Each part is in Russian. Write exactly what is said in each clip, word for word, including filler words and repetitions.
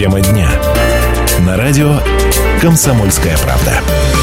Тема дня. На радио «Комсомольская правда».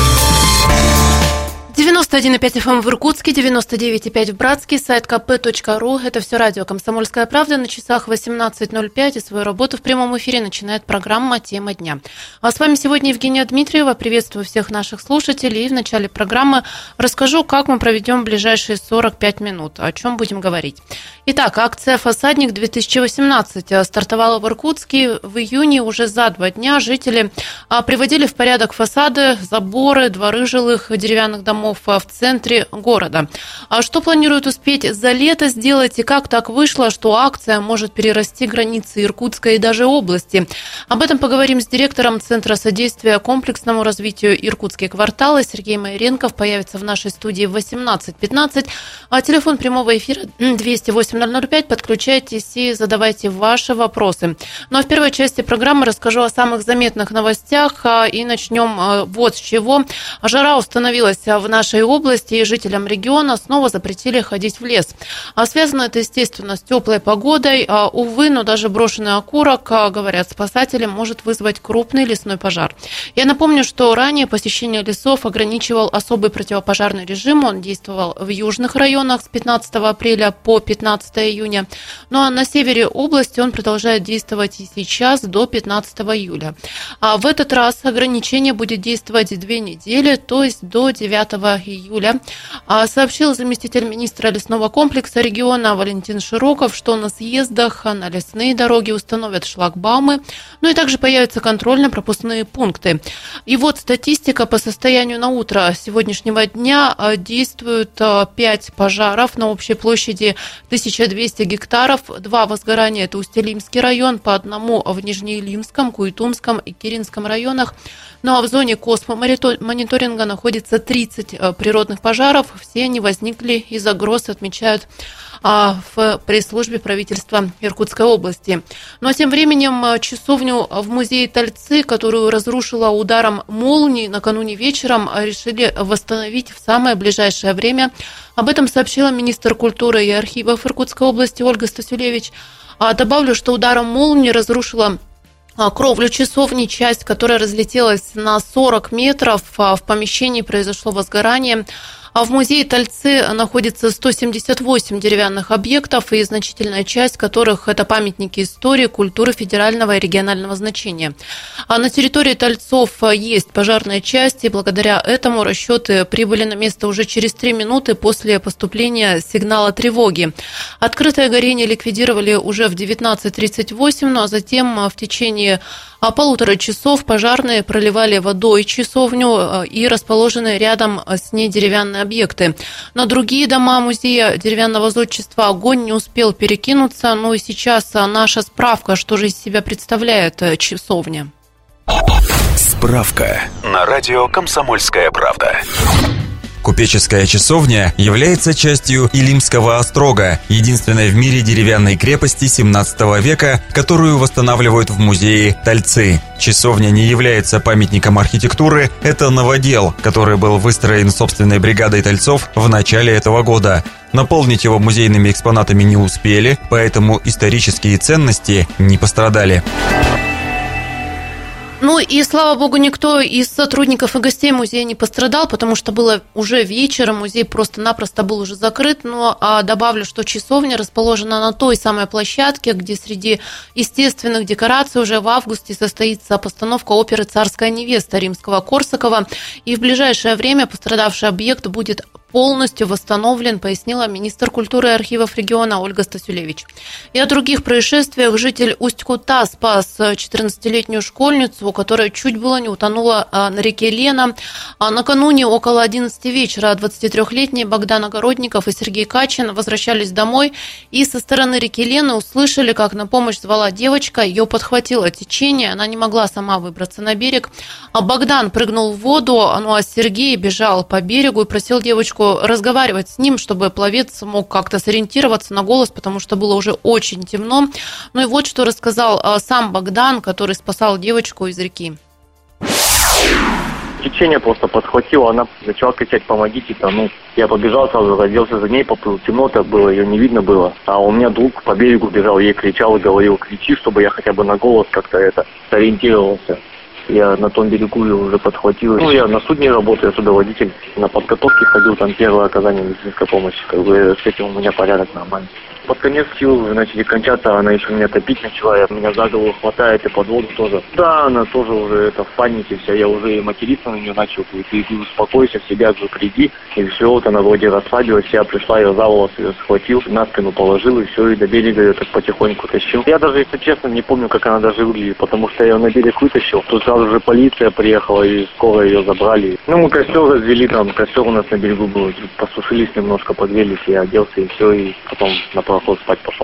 девяносто один и пять эф эм в Иркутске, девяносто девять и пять в Братске, сайт ка пэ точка ру. Это все радио «Комсомольская правда». На часах восемнадцать ноль пять, и свою работу в прямом эфире начинает программа «Тема дня». А с вами сегодня Евгения Дмитриева. Приветствую всех наших слушателей. И в начале программы расскажу, как мы проведем ближайшие сорок пять минут, о чем будем говорить. Итак, акция «Фасадник-две тысячи восемнадцать» стартовала в Иркутске. В июне уже за два дня жители приводили в порядок фасады, заборы, дворы жилых деревянных домов в центре города. А что планируют успеть за лето сделать и как так вышло, что акция может перерасти границы Иркутска и даже области? Об этом поговорим с директором Центра содействия комплексному развитию «Иркутские кварталы» Сергей Майренков. Появится в нашей студии в восемнадцать пятнадцать. А телефон прямого эфира двести восемь ноль ноль пять. Подключайтесь и задавайте ваши вопросы. Ну а в первой части программы расскажу о самых заметных новостях. И начнем вот с чего. Жара установилась в нашей нашей области, и жителям региона снова запретили ходить в лес. А связано это, естественно, с теплой погодой. А, увы, но даже брошенный окурок, говорят спасатели, может вызвать крупный лесной пожар. Я напомню, что ранее посещение лесов ограничивал особый противопожарный режим. Он действовал в южных районах с пятнадцатого апреля по пятнадцатого июня. Ну а на севере области он продолжает действовать и сейчас до пятнадцатого июля. А в этот раз ограничение будет действовать две недели, то есть до девятого июля. Сообщил заместитель министра лесного комплекса региона Валентин Широков, что на съездах на лесные дороги установят шлагбаумы, ну и также появятся контрольно-пропускные пункты. И вот статистика по состоянию на утро сегодняшнего дня. Действуют пять пожаров на общей площади тысяча двести гектаров. Два возгорания – это Усть-Илимский район, по одному в Нижнеилимском, Куйтумском и Киринском районах. Ну а в зоне космомониторинга находится тридцать природных пожаров. Все они возникли из-за гроз, отмечают в пресс-службе правительства Иркутской области. Ну а тем временем часовню в музее Тальцы, которую разрушила ударом молнии накануне вечером, решили восстановить в самое ближайшее время. Об этом сообщила министр культуры и архивов Иркутской области Ольга Стасюлевич. Добавлю, что ударом молнии разрушила кровлю часовни, часть которой разлетелась на сорок метров. В помещении произошло возгорание. А в музее Тальцы находится сто семьдесят восемь деревянных объектов, и значительная часть которых – это памятники истории, культуры федерального и регионального значения. А на территории Тальцов есть пожарная часть, и благодаря этому расчеты прибыли на место уже через три минуты после поступления сигнала тревоги. Открытое горение ликвидировали уже в девятнадцать тридцать восемь, ну а затем в течение полутора часов пожарные проливали водой часовню и расположенные рядом с ней деревянные объекты. На другие дома музея деревянного зодчества огонь не успел перекинуться, но и сейчас наша справка, что же из себя представляет часовня. Справка на радио «Комсомольская правда». Купеческая часовня является частью Илимского острога, единственной в мире деревянной крепости семнадцатого века, которую восстанавливают в музее Тальцы. Часовня не является памятником архитектуры, это новодел, который был выстроен собственной бригадой тальцов в начале этого года. Наполнить его музейными экспонатами не успели, поэтому исторические ценности не пострадали. Ну и, слава богу, никто из сотрудников и гостей музея не пострадал, потому что было уже вечером, музей просто-напросто был уже закрыт. Но а добавлю, что часовня расположена на той самой площадке, где среди естественных декораций уже в августе состоится постановка оперы «Царская невеста» Римского-Корсакова. И в ближайшее время пострадавший объект будет полностью восстановлен, пояснила министр культуры и архивов региона Ольга Стасюлевич. И о других происшествиях. Житель Усть-Кута спас четырнадцатилетнюю школьницу, которая чуть было не утонула на реке Лена. Накануне около одиннадцати вечера двадцатитрёхлетние Богдан Огородников и Сергей Качин возвращались домой, и со стороны реки Лены услышали, как на помощь звала девочка. Ее подхватило течение, она не могла сама выбраться на берег. Богдан прыгнул в воду, ну а Сергей бежал по берегу и просил девочку разговаривать с ним, чтобы пловец мог как-то сориентироваться на голос, потому что было уже очень темно. Ну и вот что рассказал сам Богдан, который спасал девочку из реки. течение просто подхватило, она начала кричать: помогите-то. Ну, я побежал сразу, разделся за ней, поплыл. Темно-то было, ее не видно было. А у меня друг по берегу бежал, ей кричал и говорил: кричи, чтобы я хотя бы на голос как-то это сориентировался. Я на том берегу ее уже подхватил. Ну, я на судне работаю, я судоводитель. На подготовке ходил, там первое оказание медицинской помощи. Как бы с этим у меня порядок нормальный. Под конец силы уже начали кончаться, она еще меня топить начала, я, меня за голову хватает и под воду тоже. Да, она тоже уже это в панике вся, я уже и материться на нее начал, и ты успокойся, в себя же приди. И все, вот она вроде расслабилась, я пришла, ее за волосы ее схватил, на спину положил, и все, и до берега ее так потихоньку тащил. Я даже, если честно, не помню, как она даже выглядит, потому что я ее на берег вытащил. Тут сразу же полиция приехала, и скоро ее забрали. Ну, мы костер развели, там костер у нас на берегу был, посушились немножко, подгрелись, я оделся, и все, и потом на пароход спать пошел.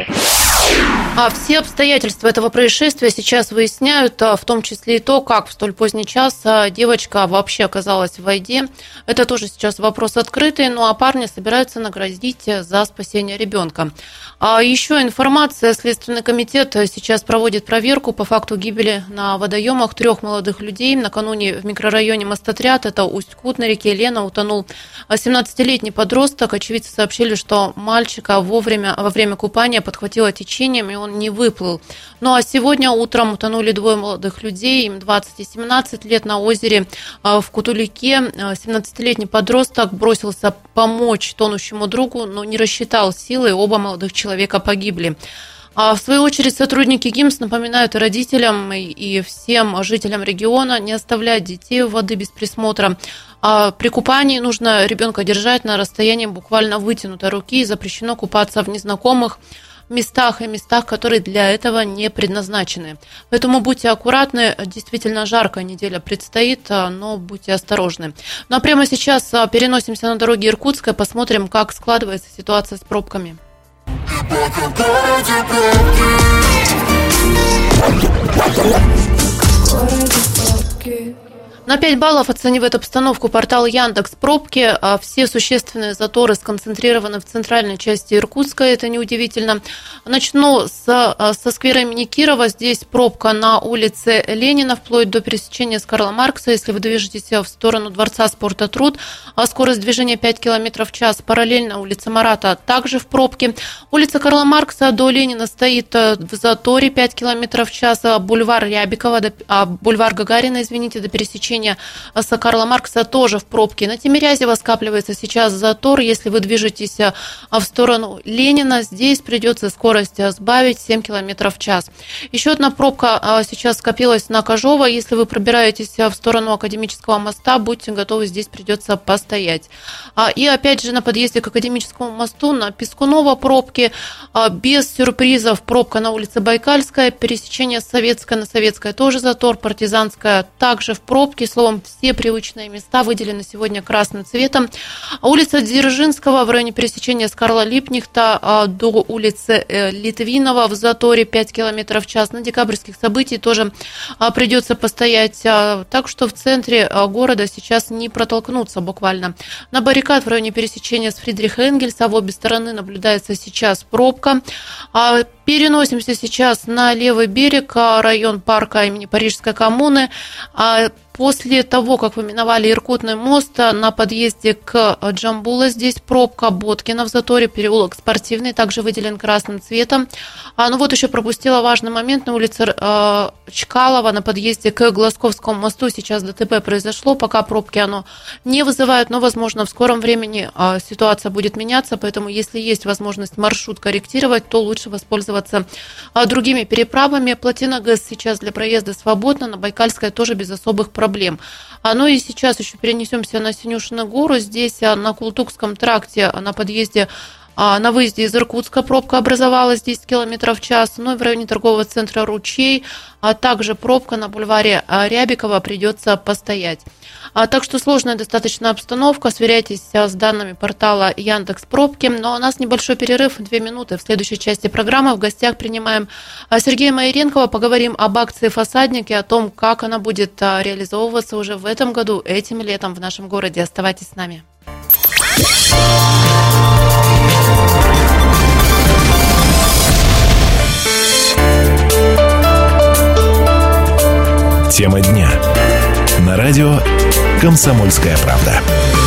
А все обстоятельства этого происшествия сейчас выясняют, в том числе и то, как в столь поздний час девочка вообще оказалась в воде. Это тоже сейчас вопрос открытый, ну а парни собираются наградить за спасение ребенка. А еще информация. Следственный комитет сейчас проводит проверку по факту гибели на водоемах трех молодых людей. Накануне в микрорайоне Мостотряд, это Усть-Кут, на реке Лена, утонул семнадцатилетний подросток. Очевидцы сообщили, что мальчика вовремя, во время купания подхватило течением, и он не выплыл. Ну а сегодня утром утонули двое молодых людей, им двадцать и семнадцать лет, на озере в Кутулике. семнадцатилетний подросток бросился помочь тонущему другу, но не рассчитал силы, и оба молодых человека погибли. А в свою очередь сотрудники ГИМС напоминают родителям и всем жителям региона не оставлять детей в воды без присмотра. А при купании нужно ребенка держать на расстоянии буквально вытянутой руки, и запрещено купаться в незнакомых местах и местах, которые для этого не предназначены. Поэтому будьте аккуратны, действительно жаркая неделя предстоит, но будьте осторожны. Ну а прямо сейчас переносимся на дороги Иркутска и посмотрим, как складывается ситуация с пробками. На пять баллов оценивает обстановку портал Яндекс Пробки. Все существенные заторы сконцентрированы в центральной части Иркутска, это неудивительно. Начну с, со сквера имени Кирова. Здесь пробка на улице Ленина вплоть до пересечения с Карла Маркса. Если вы движетесь в сторону Дворца спорта Труд, скорость движения пять километров в час. Параллельно улица Марата также в пробке. Улица Карла Маркса до Ленина стоит в заторе пять километров в час. Бульвар Рябикова, до, бульвар Гагарина, извините, до пересечения с Карла Маркса тоже в пробке. На Тимирязево скапливается сейчас затор. Если вы движетесь в сторону Ленина, здесь придется скорость сбавить семь километров в час. Еще одна пробка сейчас скопилась на Кожово. Если вы пробираетесь в сторону Академического моста, будьте готовы, здесь придется постоять. И опять же на подъезде к Академическому мосту на Пискунова пробки. Без сюрпризов пробка на улице Байкальская, пересечение Советская на Советская тоже затор, Партизанская также в пробке. Словом, все привычные места выделены сегодня красным цветом. Улица Дзержинского в районе пересечения с Карла Липнихта до улицы Литвинова в заторе пять километров в час. На декабрьских событий тоже придется постоять. Так что в центре города сейчас не протолкнуться буквально. На Баррикад в районе пересечения с Фридриха Энгельса в обе стороны наблюдается сейчас пробка. Переносимся сейчас на левый берег, район парка имени Парижской коммуны. После того, как вы миновали Иркутный мост, на подъезде к Джамбула здесь пробка, Боткина в заторе, переулок Спортивный, также выделен красным цветом. А, ну вот еще пропустила важный момент на улице э, Чкалова, на подъезде к Глазковскому мосту сейчас ДТП произошло, пока пробки оно не вызывает, но, возможно, в скором времени э, ситуация будет меняться, поэтому, если есть возможность маршрут корректировать, то лучше воспользоваться э, другими переправами. Плотина ГЭС сейчас для проезда свободна, на Байкальской тоже без особых проблем. проблем. Ну и сейчас еще перенесемся на Синюшину гору. Здесь на Култукском тракте на подъезде, на выезде из Иркутска пробка образовалась десять километров в час. Ну и в районе торгового центра Ручей, а также пробка на бульваре Рябикова, придется постоять. Так что сложная достаточно обстановка. Сверяйтесь с данными портала Яндекс Пробки. Но у нас небольшой перерыв, две минуты. В следующей части программы в гостях принимаем Сергея Майренкова. Поговорим об акции «Фасадники», о том, как она будет реализовываться уже в этом году, этим летом в нашем городе. Оставайтесь с нами. Тема дня. На радио «Комсомольская правда».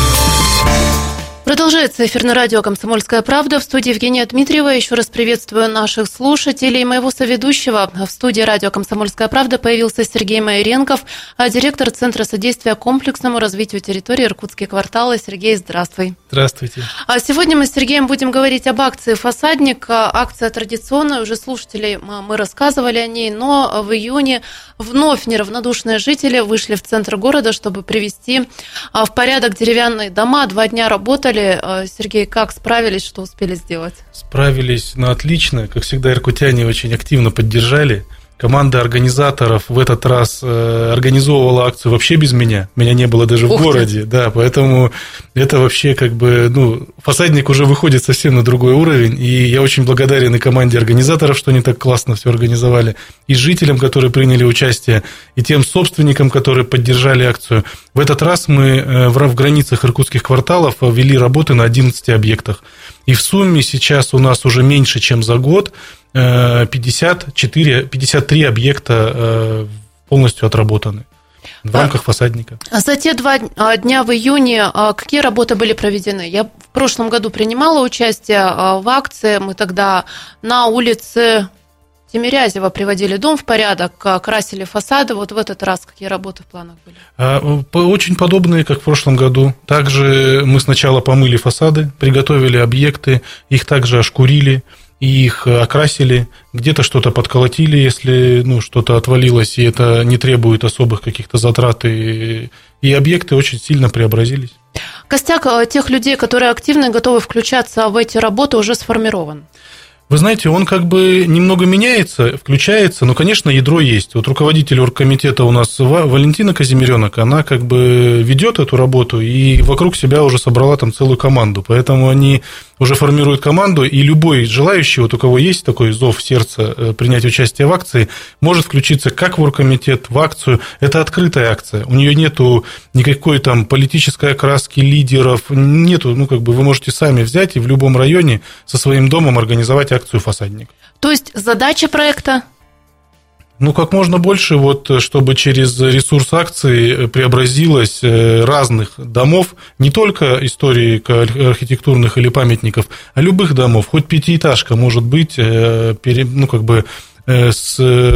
Продолжается эфир на радио «Комсомольская правда». В студии Евгения Дмитриева. Еще раз приветствую наших слушателей. Моего соведущего в студии радио «Комсомольская правда» появился Сергей Майоренков, директор Центра содействия комплексному развитию территории «Иркутские кварталы». Сергей, здравствуй. Здравствуйте. А сегодня мы с Сергеем будем говорить об акции «Фасадник». Акция традиционная, уже слушателей мы рассказывали о ней, но в июне вновь неравнодушные жители вышли в центр города, чтобы привести в порядок деревянные дома. Два дня работали. Сергей, как справились, что успели сделать? Справились, ну, отлично. Как всегда, иркутяне очень активно поддержали. Команда организаторов в этот раз э, организовывала акцию вообще без меня. Меня не было даже в Ух городе. Ты. Да, поэтому это вообще как бы, ну, «Фасадник» уже выходит совсем на другой уровень. И я очень благодарен и команде организаторов, что они так классно все организовали, и жителям, которые приняли участие, и тем собственникам, которые поддержали акцию. В этот раз мы в, в границах иркутских кварталов вели работы на одиннадцати объектах. И в сумме сейчас у нас уже меньше, чем за год, пятьдесят четыре, пятьдесят три объекта полностью отработаны в рамках «Фасадника». За те два дня в июне какие работы были проведены? Я в прошлом году принимала участие в акции. Мы тогда на улице Тимирязева приводили дом в порядок, красили фасады. Вот в этот раз какие работы в планах были? Очень подобные, как в прошлом году. Также мы сначала помыли фасады, приготовили объекты, их также ошкурили, и их окрасили, где-то что-то подколотили, если, ну, что-то отвалилось, и это не требует особых каких-то затрат, и, и объекты очень сильно преобразились. Костяк тех людей, которые активно и готовы включаться в эти работы, уже сформирован. Вы знаете, он как бы немного меняется, включается, но, конечно, ядро есть. Вот руководитель оргкомитета у нас Валентина Казимиренок, она как бы ведет эту работу и вокруг себя уже собрала там целую команду. Поэтому они уже формируют команду, и любой желающий, вот у кого есть такой зов сердца принять участие в акции, может включиться как в оргкомитет, в акцию. Это открытая акция. У нее нету никакой там политической окраски, лидеров, нету, ну, как бы вы можете сами взять и в любом районе со своим домом организовать акцию «Фасадник». То есть задача проекта? Ну, как можно больше, вот, чтобы через ресурс акции преобразилось разных домов, не только истории архитектурных или памятников, а любых домов, хоть пятиэтажка может быть, ну, как бы с,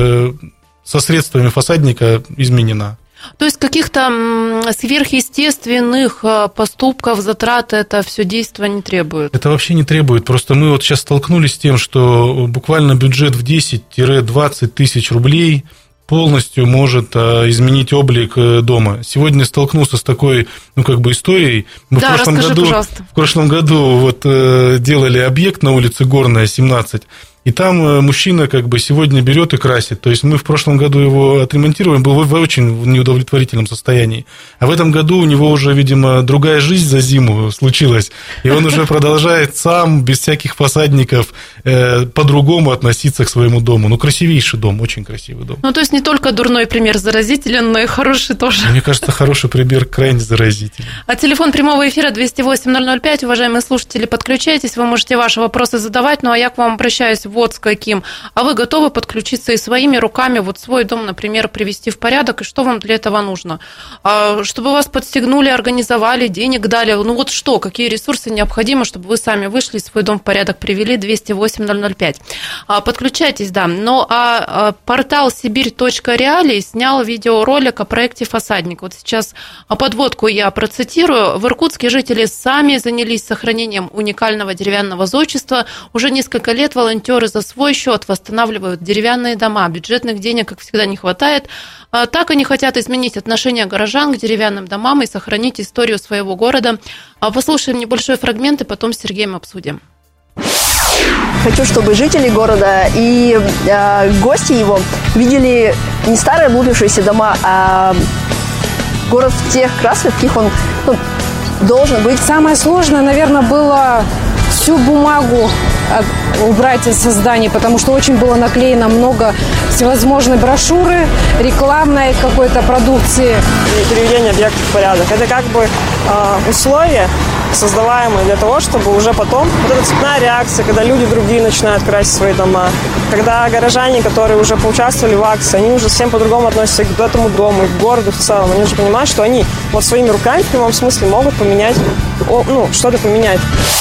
со средствами «Фасадника» изменена. То есть каких-то сверхъестественных поступков, затрат это все действие не требует? Это вообще не требует. Просто мы вот сейчас столкнулись с тем, что буквально бюджет в десять-двадцать тысяч рублей полностью может изменить облик дома. Сегодня столкнулся с такой, ну, как бы историей. Мы да, в прошлом расскажи, году, пожалуйста. В прошлом году вот делали объект на улице Горная, семнадцать. И там мужчина как бы сегодня берет и красит. То есть мы в прошлом году его отремонтировали, был в очень неудовлетворительном состоянии. А в этом году у него уже, видимо, другая жизнь за зиму случилась. И он уже продолжает сам, без всяких фасадников, по-другому относиться к своему дому. Ну, красивейший дом, очень красивый дом. Ну, то есть не только дурной пример заразителен, но и хороший тоже. Мне кажется, хороший пример крайне заразителен. А телефон прямого эфира двести восемь ноль ноль пять. Уважаемые слушатели, подключайтесь, вы можете ваши вопросы задавать. Ну, а я к вам обращаюсь вот с каким. А вы готовы подключиться и своими руками вот свой дом, например, привести в порядок? И что вам для этого нужно? Чтобы вас подстегнули, организовали, денег дали? Ну вот что, какие ресурсы необходимы, чтобы вы сами вышли и свой дом в порядок привели? двести восемь ноль ноль пять. Подключайтесь, да. Ну а портал сибирь точка реалии снял видеоролик о проекте «Фасадник». Вот сейчас подводку я процитирую. В Иркутске жители сами занялись сохранением уникального деревянного зодчества. Уже несколько лет волонтеры за свой счет восстанавливают деревянные дома. Бюджетных денег, как всегда, не хватает. Так они хотят изменить отношение горожан к деревянным домам и сохранить историю своего города. Послушаем небольшой фрагмент, и потом с Сергеем обсудим. Хочу, чтобы жители города и э, гости его видели не старые облупившиеся дома, а город в тех красках, каких он, ну, должен быть. Самое сложное, наверное, было всю бумагу убрать со зданий, потому что очень было наклеено много всевозможной брошюры, рекламной какой-то продукции. Приведение объектов в порядок. Это как бы э, условие создаваемые для того, чтобы уже потом вот эта цепная реакция, когда люди другие начинают красить свои дома, когда горожане, которые уже поучаствовали в акции, они уже совсем по-другому относятся к этому дому, и к городу в целом. Они уже понимают, что они вот своими руками в прямом смысле могут поменять, ну, что-то поменять.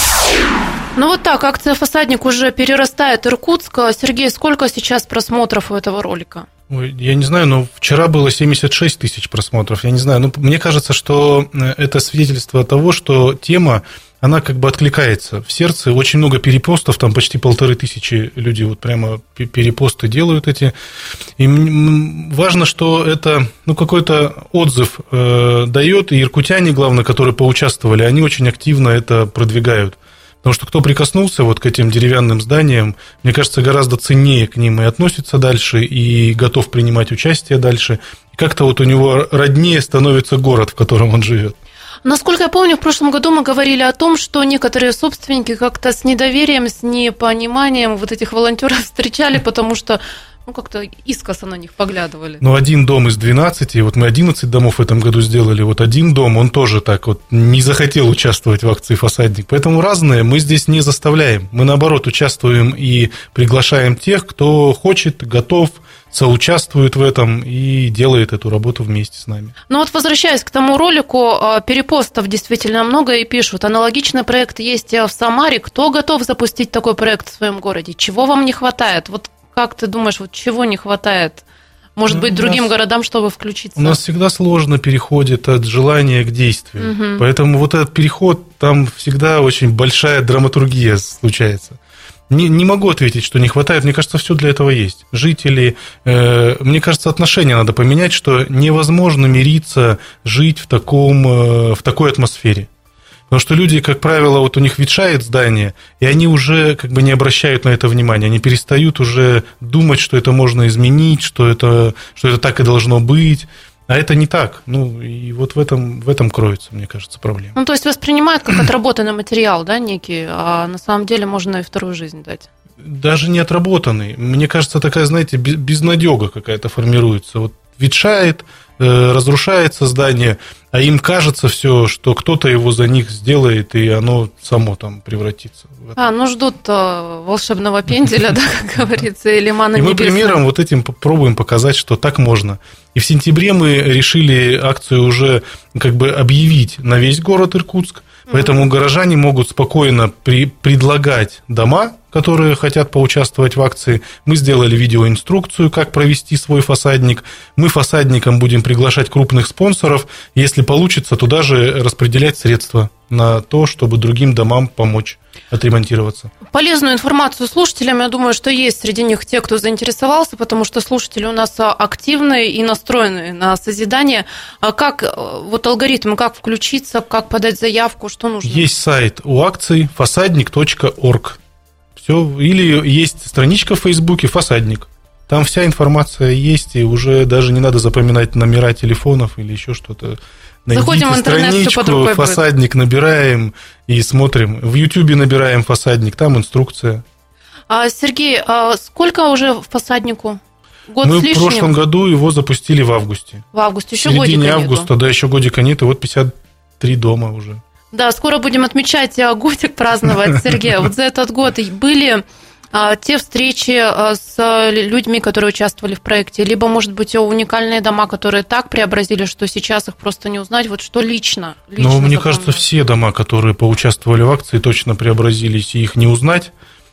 Ну вот так, акция «Фасадник» уже перерастает Иркутск. Сергей, сколько сейчас просмотров у этого ролика? Ой, я не знаю, но вчера было семьдесят шесть тысяч просмотров. Я не знаю, но мне кажется, что это свидетельство того, что тема, она как бы откликается в сердце. Очень много перепостов, там почти полторы тысячи люди вот прямо перепосты делают эти. И важно, что это, ну, какой-то отзыв э, дает, и иркутяне, главное, которые поучаствовали, они очень активно это продвигают. Потому что кто прикоснулся вот к этим деревянным зданиям, мне кажется, гораздо ценнее к ним и относится дальше, и готов принимать участие дальше. И как-то вот у него роднее становится город, в котором он живет. Насколько я помню, в прошлом году мы говорили о том, что некоторые собственники как-то с недоверием, с непониманием вот этих волонтеров встречали, потому что ну, как-то искоса на них поглядывали. Ну, один дом из двенадцати, вот мы одиннадцать домов в этом году сделали, вот один дом, он тоже так вот не захотел участвовать в акции «Фасадник». Поэтому разные мы здесь не заставляем. Мы, наоборот, участвуем и приглашаем тех, кто хочет, готов, соучаствует в этом и делает эту работу вместе с нами. Ну вот, возвращаясь к тому ролику, перепостов действительно много и пишут. Аналогичный проект есть в Самаре. Кто готов запустить такой проект в своем городе? Чего вам не хватает? Вот как ты думаешь, вот чего не хватает, может быть, другим нас, городам, чтобы включиться? У нас всегда сложно переходит от желания к действию. Угу. Поэтому вот этот переход, там всегда очень большая драматургия случается. Не, не могу ответить, что не хватает. Мне кажется, все для этого есть. Жители, э, мне кажется, отношения надо поменять, что невозможно мириться, жить в, таком, э, в такой атмосфере. Потому что люди, как правило, вот у них ветшает здание, и они уже как бы не обращают на это внимания. Они перестают уже думать, что это можно изменить, что это, что это так и должно быть. А это не так. Ну, и вот в этом, в этом кроется, мне кажется, проблема. Ну, то есть воспринимают как отработанный материал, да, некий, а на самом деле можно и вторую жизнь дать. Даже не отработанный. Мне кажется, такая, знаете, безнадега какая-то формируется. Вот ветшает, разрушается здание, а им кажется все, что кто-то его за них сделает, и оно само там превратится. А, ну ждут волшебного пенделя, да, как говорится, или мана небесная. И мы примером вот этим пробуем показать, что так можно. И в сентябре мы решили акцию уже как бы объявить на весь город Иркутск, поэтому горожане могут спокойно при, предлагать дома, которые хотят поучаствовать в акции. Мы сделали видеоинструкцию, как провести свой фасадник. Мы фасадникам будем приглашать крупных спонсоров. Если получится, туда же распределять средства на то, чтобы другим домам помочь отремонтироваться. Полезную информацию слушателям, я думаю, что есть среди них те, кто заинтересовался, потому что слушатели у нас активные и настроенные на созидание. Как вот алгоритм, как включиться, как подать заявку, что нужно? Есть сайт у акций фасадник точка орг. Все. Или есть страничка в Фейсбуке «Фасадник». Там вся информация есть, и уже даже не надо запоминать номера телефонов или еще что-то. Найдите Заходим в интернет, страничку, «Фасадник» будет. Набираем и смотрим. В Ютубе набираем «Фасадник», там инструкция. А, Сергей, а сколько уже в «Фасаднику»? Год Мы с лишним? В прошлом году его запустили в августе. В августе, еще годика нет. В середине нету. августа, да, еще годика нет, и вот пятьдесят три дома уже. Да, скоро будем отмечать годик, праздновать, Сергей. Вот за этот год были а, те встречи а, с людьми, которые участвовали в проекте, либо, может быть, уникальные дома, которые так преобразили, что сейчас их просто не узнать. Вот что лично? лично Ну, мне запомнилось? кажется, все дома, которые поучаствовали в акции, точно преобразились, и их не узнать.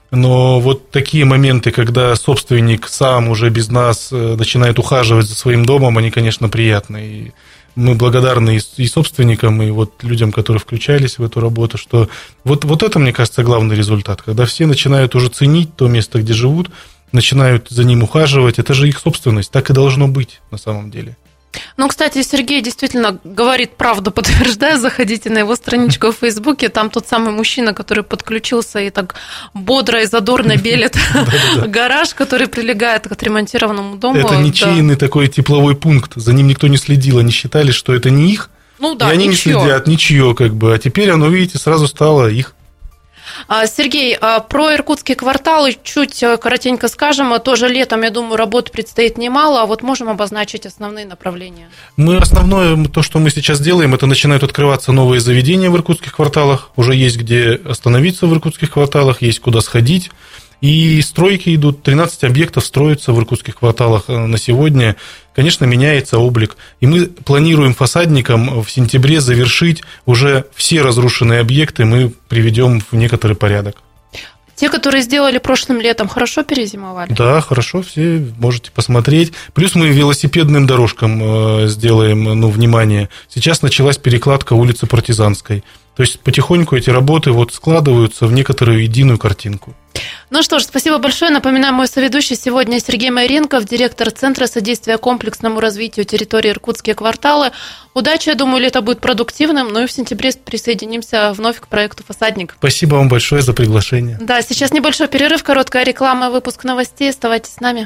Но вот такие моменты, когда собственник сам уже без нас начинает ухаживать за своим домом, они, конечно, приятны. И мы благодарны и собственникам, и вот людям, которые включались в эту работу, что вот, вот это, мне кажется, главный результат, когда все начинают уже ценить то место, где живут, начинают за ним ухаживать, это же их собственность, так и должно быть на самом деле. Ну, кстати, Сергей действительно говорит правду, подтверждаю, заходите на его страничку в Фейсбуке, там тот самый мужчина, который подключился и так бодро и задорно белит гараж, который прилегает к отремонтированному дому. Это ничейный такой тепловой пункт, за ним никто не следил, они считали, что это не их, ну, да, и они ничьё. не следят, ничье как бы, а теперь оно, видите, сразу стало их. Сергей, про иркутские кварталы чуть коротенько скажем. Тоже летом, я думаю, работы предстоит немало. А вот можем обозначить основные направления? Мы основное, то, что мы сейчас делаем, это начинают открываться новые заведения в иркутских кварталах. Уже есть где остановиться в иркутских кварталах, есть куда сходить. И стройки идут, тринадцать объектов строятся в иркутских кварталах на сегодня. Конечно, меняется облик. И мы планируем фасадникам в сентябре завершить уже все разрушенные объекты, мы приведем в некоторый порядок. Те, которые сделали прошлым летом, хорошо перезимовали? Да, хорошо, все можете посмотреть. Плюс мы велосипедным дорожкам сделаем, ну, внимание. Сейчас началась перекладка улицы Партизанской. То есть потихоньку эти работы вот складываются в некоторую единую картинку. Ну что ж, спасибо большое. Напоминаю, мой соведущий сегодня Сергей Майренков, директор Центра содействия комплексному развитию территории «Иркутские кварталы». Удачи, я думаю, лето будет продуктивным. Ну и в сентябре присоединимся вновь к проекту «Фасадник». Спасибо вам большое за приглашение. Да, сейчас небольшой перерыв, короткая реклама, выпуск новостей. Оставайтесь с нами.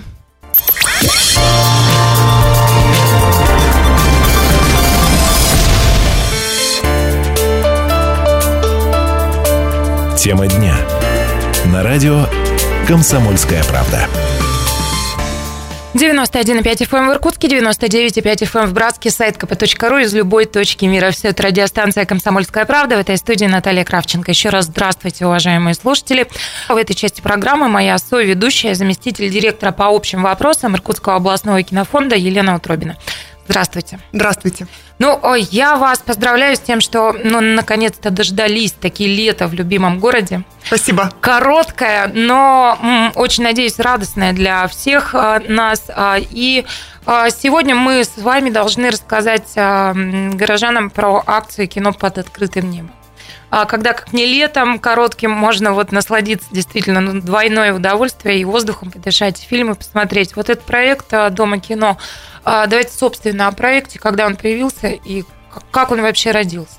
Тема дня. На радио «Комсомольская правда». девяносто один и пять эф эм в Иркутске, девяносто девять и пять эф эм в Братске, сайт ка пэ точка ру из любой точки мира. Все это радиостанция «Комсомольская правда». В этой студии Наталья Кравченко. Еще раз здравствуйте, уважаемые слушатели. В этой части программы моя соведущая, заместитель директора по общим вопросам Иркутского областного кинофонда Елена Утробина. Здравствуйте. Здравствуйте. Ну, я вас поздравляю с тем, что, ну, наконец-то дождались такие лета в любимом городе. Спасибо. Короткое, но м, очень, надеюсь, радостное для всех а, нас. А, и а, сегодня мы с вами должны рассказать а, горожанам про акцию «Кино под открытым небом». А когда, как не летом, коротким, можно вот насладиться действительно, ну, двойное удовольствие, и воздухом подышать, и фильмы посмотреть. Вот этот проект «Дома кино». Давайте, собственно, о проекте, когда он появился и как он вообще родился.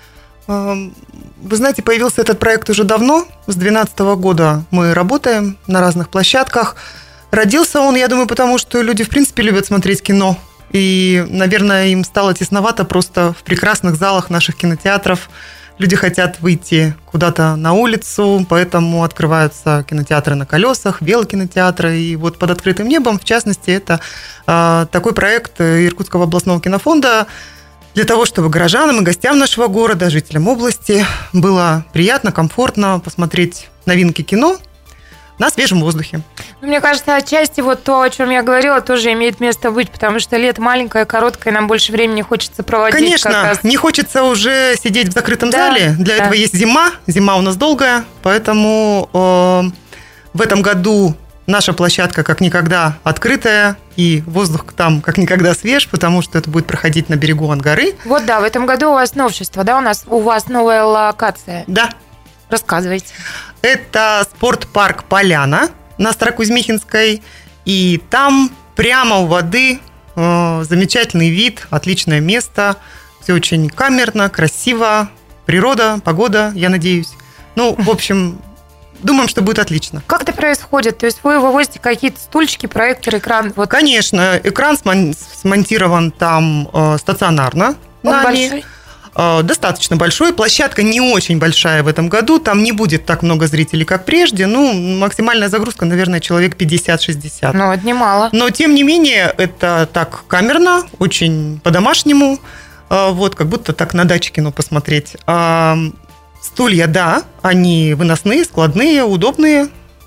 Вы знаете, появился этот проект уже давно. С две тысячи двенадцатого года мы работаем на разных площадках. Родился он, я думаю, потому что люди, в принципе, любят смотреть кино. И, наверное, им стало тесновато просто в прекрасных залах наших кинотеатров. Люди хотят выйти куда-то на улицу, поэтому открываются кинотеатры на колесах, велокинотеатры. И вот «Под открытым небом», в частности, это э, такой проект Иркутского областного кинофонда для того, чтобы горожанам и гостям нашего города, жителям области было приятно, комфортно посмотреть новинки кино на свежем воздухе. Мне кажется, отчасти вот то, о чем я говорила, тоже имеет место быть, потому что лето маленькое, короткое, нам больше времени хочется проводить. Конечно, как раз. Не хочется уже сидеть в закрытом да, зале. Для да. этого есть зима. Зима у нас долгая, поэтому э, в этом году наша площадка как никогда открытая, и воздух там как никогда свеж, потому что это будет проходить на берегу Ангары. Вот да, в этом году у вас новшество, да, у нас у вас новая локация. Да. Рассказывайте. Это спортпарк «Поляна» на Старокузьмихинской. И там прямо у воды э, замечательный вид, отличное место. Все очень камерно, красиво. Природа, погода, я надеюсь. Ну, в общем, думаем, что будет отлично. Как это происходит? То есть вы вывозите какие-то стульчики, проектор, экран? Вот. Конечно, экран смонтирован там э, стационарно. Он нами. большой? Достаточно большой. Площадка не очень большая в этом году. Там не будет так много зрителей, как прежде. Ну, максимальная загрузка, наверное, человек пятьдесят-шестьдесят. Ну, это немало. Но, тем не менее, это так камерно, очень по-домашнему. Вот, как будто так на даче кино посмотреть. Стулья, да, они выносные, складные, удобные.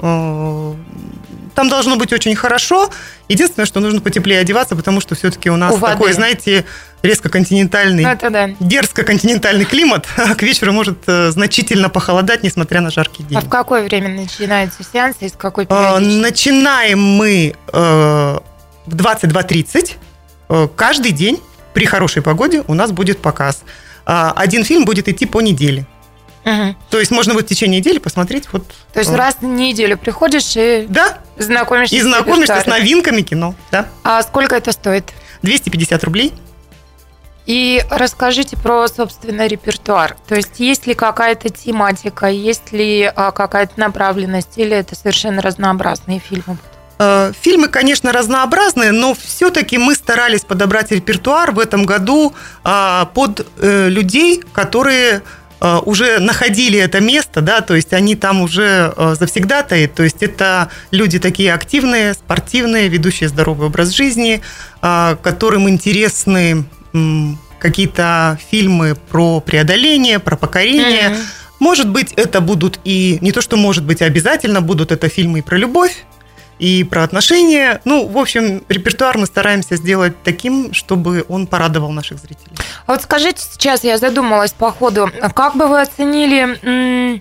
Там должно быть очень хорошо. Единственное, что нужно потеплее одеваться, потому что все-таки у нас у такой, знаете, резко континентальный, да. дерзко континентальный климат. А к вечеру может значительно похолодать, несмотря на жаркий день. А в какое время начинается сеанс и с какой периодичностью? Начинаем мы в двадцать два тридцать. Каждый день при хорошей погоде у нас будет показ. Один фильм будет идти по неделе. Угу. То есть можно будет в течение недели посмотреть. Вот, то есть раз в неделю приходишь и да. знакомишься, и знакомишься с новинками кино. Да. А сколько это стоит? двести пятьдесят рублей. И расскажите про, собственно, репертуар. То есть есть ли какая-то тематика, есть ли какая-то направленность, или это совершенно разнообразные фильмы? Фильмы, конечно, разнообразные, но все-таки мы старались подобрать репертуар в этом году под людей, которые уже находили это место, да, то есть они там уже завсегдатаи, то есть это люди такие активные, спортивные, ведущие здоровый образ жизни, которым интересны какие-то фильмы про преодоление, про покорение. Mm-hmm. Может быть, это будут и не то, что может быть, а обязательно будут это фильмы и про любовь, и про отношения. Ну, в общем, репертуар мы стараемся сделать таким, чтобы он порадовал наших зрителей. А вот скажите, сейчас я задумалась по ходу, как бы вы оценили, м-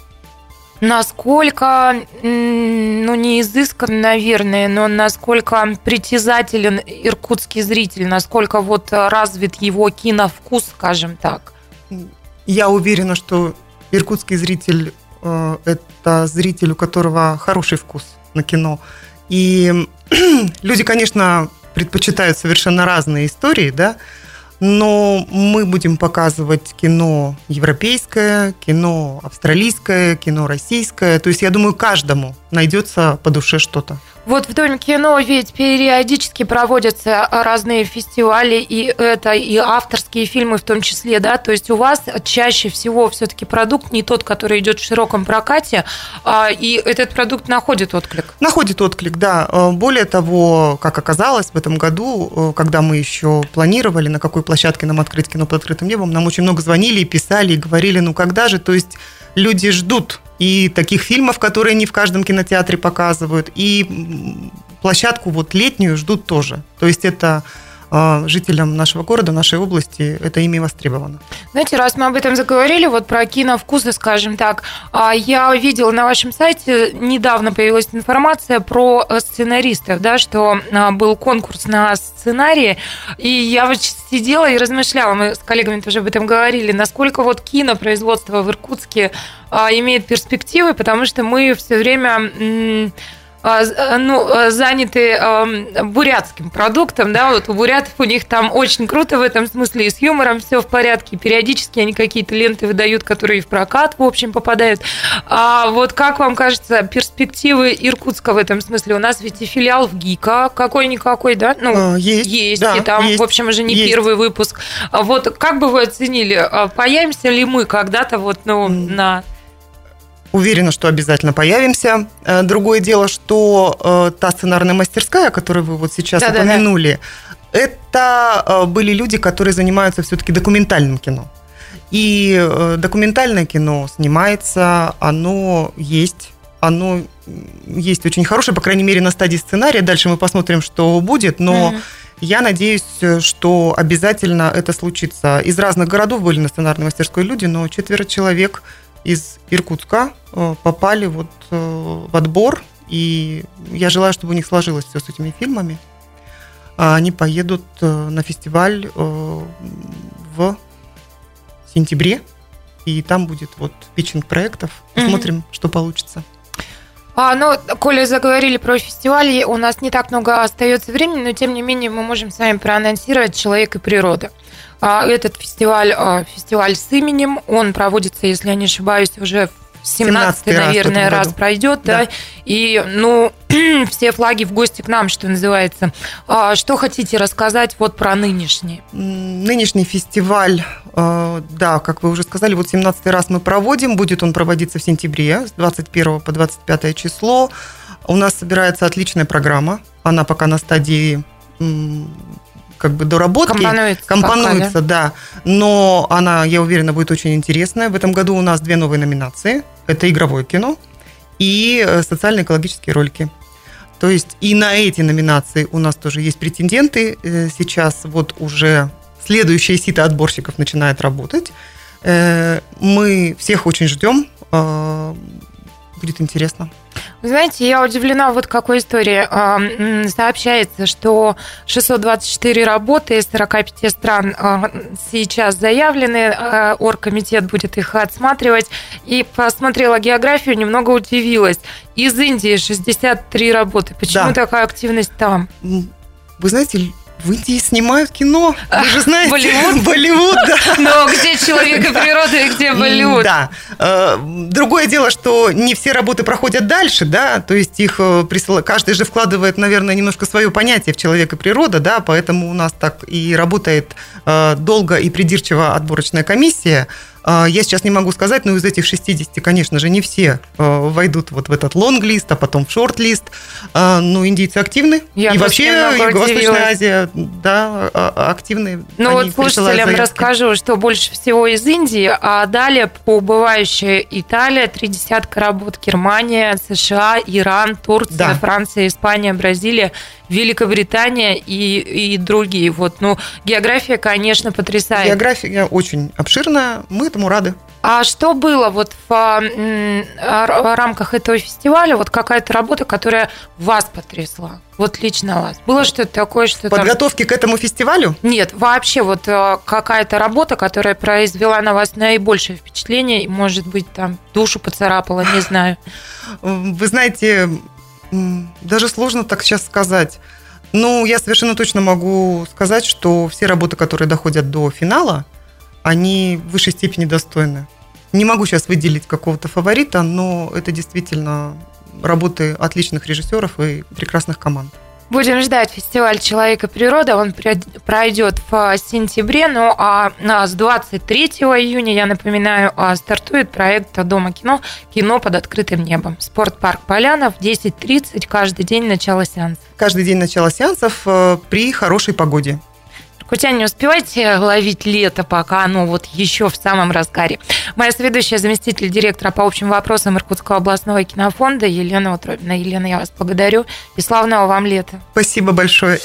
насколько, м- ну, не изыскан, наверное, но насколько притязателен иркутский зритель, насколько вот развит его киновкус, скажем так? Я уверена, что иркутский зритель э, – это зритель, у которого хороший вкус на кино. И люди, конечно, предпочитают совершенно разные истории, да, но мы будем показывать кино европейское, кино австралийское, кино российское. То есть, я думаю, каждому найдется по душе что-то. Вот в Доме кино ведь периодически проводятся разные фестивали, и это и авторские фильмы в том числе, да, то есть у вас чаще всего все-таки продукт не тот, который идет в широком прокате, и этот продукт находит отклик. Находит отклик, да. Более того, как оказалось, в этом году, когда мы еще планировали, на какой площадке нам открыть кино под открытым небом, нам очень много звонили, писали и говорили, ну когда же, то есть люди ждут и таких фильмов, которые не в каждом кинотеатре показывают, и площадку вот летнюю ждут тоже. То есть это э, жителям нашего города, нашей области, это ими востребовано. Знаете, раз мы об этом заговорили, вот про киновкусы, скажем так, я видела на вашем сайте, недавно появилась информация про сценаристов, да, что был конкурс на сценарии, и я вот сидела и размышляла, мы с коллегами тоже об этом говорили, насколько вот кинопроизводство в Иркутске имеет перспективы, потому что мы все время ну, заняты бурятским продуктом, да, вот у бурятов у них там очень круто в этом смысле, и с юмором все в порядке, периодически они какие-то ленты выдают, которые в прокат, в общем, попадают. А вот как вам кажется, перспективы Иркутска в этом смысле? У нас ведь и филиал в ГИКа какой-никакой, да? Ну, есть, есть, да, и там, есть, в общем, уже не есть. Первый выпуск. Вот как бы вы оценили, появимся ли мы когда-то вот, ну, на... Уверена, что обязательно появимся. Другое дело, что та сценарная мастерская, которую вы вот сейчас да, упомянули, да, да. это были люди, которые занимаются все-таки документальным кино. И документальное кино снимается, оно есть, оно есть очень хорошее, по крайней мере, на стадии сценария. Дальше мы посмотрим, что будет, но mm-hmm. я надеюсь, что обязательно это случится. Из разных городов были на сценарной мастерской люди, но четверо человек из Иркутска попали вот в отбор, и я желаю, чтобы у них сложилось все с этими фильмами. Они поедут на фестиваль в сентябре, и там будет вот питчинг проектов. Посмотрим, mm-hmm. что получится. А, ну, коли заговорили про фестивали, у нас не так много остается времени, но тем не менее мы можем с вами проанонсировать «Человек и природа». Этот фестиваль, фестиваль с именем, он проводится, если я не ошибаюсь, уже в семнадцатый, наверное, раз, раз пройдет, да. да, и, ну, все флаги в гости к нам, что называется. Что хотите рассказать вот про нынешний? Нынешний фестиваль, да, как вы уже сказали, вот семнадцатый раз мы проводим, будет он проводиться в сентябре, с двадцать первого по двадцать пятое число. У нас собирается отличная программа, она пока на стадии... как бы доработки. Компонуется. Компонуется, пока, да. Но она, я уверена, будет очень интересная. В этом году у нас две новые номинации. Это игровое кино и социально-экологические ролики. То есть и на эти номинации у нас тоже есть претенденты. Сейчас вот уже следующее сито отборщиков начинает работать. Мы всех очень ждем. Будет интересно. Вы знаете, я удивлена вот какой историей. Сообщается, что шестьсот двадцать четыре работы из сорока пяти стран сейчас заявлены. Оргкомитет будет их отсматривать. И посмотрела географию, немного удивилась. Из Индии шестьдесят три работы. Почему да. такая активность там? Вы знаете, в Индии снимают кино. Вы же знаете. Болливуд? Болливуд, да. Но где «Человек и природа» и где Болливуд? Да. Другое дело, что не все работы проходят дальше, да, то есть их присылают. Каждый же вкладывает, наверное, немножко свое понятие в «Человек и природа», да, поэтому у нас так и работает долго и придирчиво отборочная комиссия. Я сейчас не могу сказать, но из этих шестидесяти, конечно же, не все войдут вот в этот лонг-лист, а потом в шорт-лист. Но индийцы активны. Я и вообще Юго-Восточная Азия, да, активны. Ну вот слушателям расскажу, что больше всего из Индии, а далее по убывающей Италия, три десятка работ, Германия, США, Иран, Турция, да. Франция, Испания, Бразилия, Великобритания и, и другие. Вот, ну, география, конечно, потрясает. География очень обширная, мы этому рады. А что было вот в, в рамках этого фестиваля, вот какая-то работа, которая вас потрясла? Вот лично вас. Было что-то такое, что подготовки там... к этому фестивалю? Нет, вообще вот какая-то работа, которая произвела на вас наибольшее впечатление, и, может быть, там душу поцарапала, не знаю. Вы знаете, даже сложно так сейчас сказать. Ну, я совершенно точно могу сказать, что все работы, которые доходят до финала, они в высшей степени достойны. Не могу сейчас выделить какого-то фаворита, но это действительно работы отличных режиссеров и прекрасных команд. Будем ждать фестиваль «Человек и природа». Он пройдет в сентябре. Ну а с двадцать третьего июня, я напоминаю, стартует проект «Дома кино. Кино под открытым небом». Спортпарк «Поляна» в десять тридцать каждый день начало сеансов. Каждый день начало сеансов при хорошей погоде. Иркутяне, не успевайте ловить лето, пока оно вот еще в самом разгаре. Моя соведущая, заместитель директора по общим вопросам Иркутского областного кинофонда Елена Утробина. Елена, я вас благодарю и славного вам лета. Спасибо большое.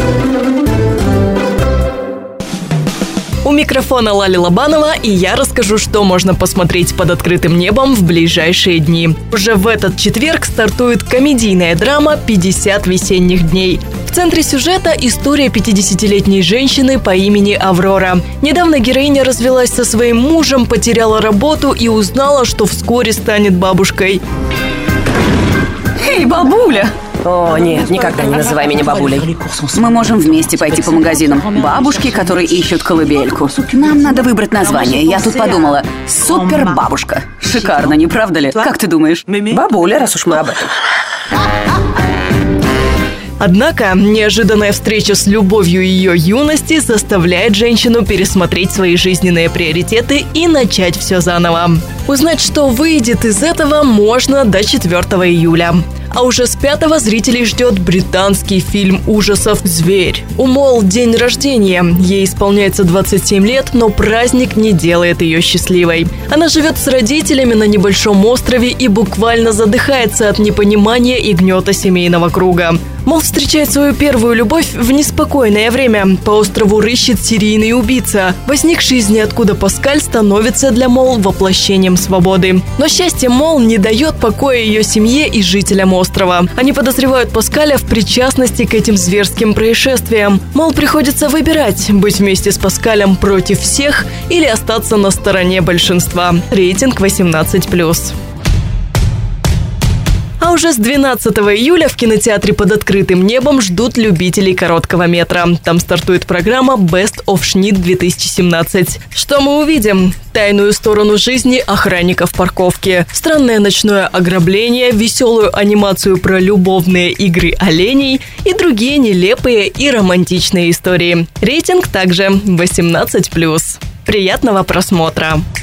У микрофона Лали Лобанова, и я расскажу, что можно посмотреть под открытым небом в ближайшие дни. Уже в этот четверг стартует комедийная драма «пятьдесят весенних дней». В центре сюжета история пятидесятилетней женщины по имени Аврора. Недавно героиня развелась со своим мужем, потеряла работу и узнала, что вскоре станет бабушкой. Эй, бабуля! О, нет, никогда не называй меня бабулей. Мы можем вместе пойти по магазинам. Бабушки, которые ищут колыбельку. Нам надо выбрать название. Я тут подумала. Супер-бабушка. Шикарно, не правда ли? Как ты думаешь? Бабуля, раз уж мы об этом. Однако неожиданная встреча с любовью ее юности заставляет женщину пересмотреть свои жизненные приоритеты и начать все заново. Узнать, что выйдет из этого, можно до четвёртого июля. А уже с пятого зрителей ждет британский фильм ужасов «Зверь». У Мол день рождения. Ей исполняется двадцать семь лет, но праздник не делает ее счастливой. Она живет с родителями на небольшом острове и буквально задыхается от непонимания и гнета семейного круга. Мол встречает свою первую любовь в неспокойное время. По острову рыщет серийный убийца. Возникший из ниоткуда Паскаль становится для Мол воплощением свободы. Но счастье Мол не дает покоя ее семье и жителям острова. Они подозревают Паскаля в причастности к этим зверским происшествиям. Мол приходится выбирать, быть вместе с Паскалем против всех или остаться на стороне большинства. Рейтинг восемнадцать плюс. А уже с двенадцатого июля в кинотеатре под открытым небом ждут любителей короткого метра. Там стартует программа Best of Schnitt две тысячи семнадцать. Что мы увидим? Тайную сторону жизни охранников парковки, странное ночное ограбление, веселую анимацию про любовные игры оленей и другие нелепые и романтичные истории. Рейтинг также восемнадцать плюс. Приятного просмотра!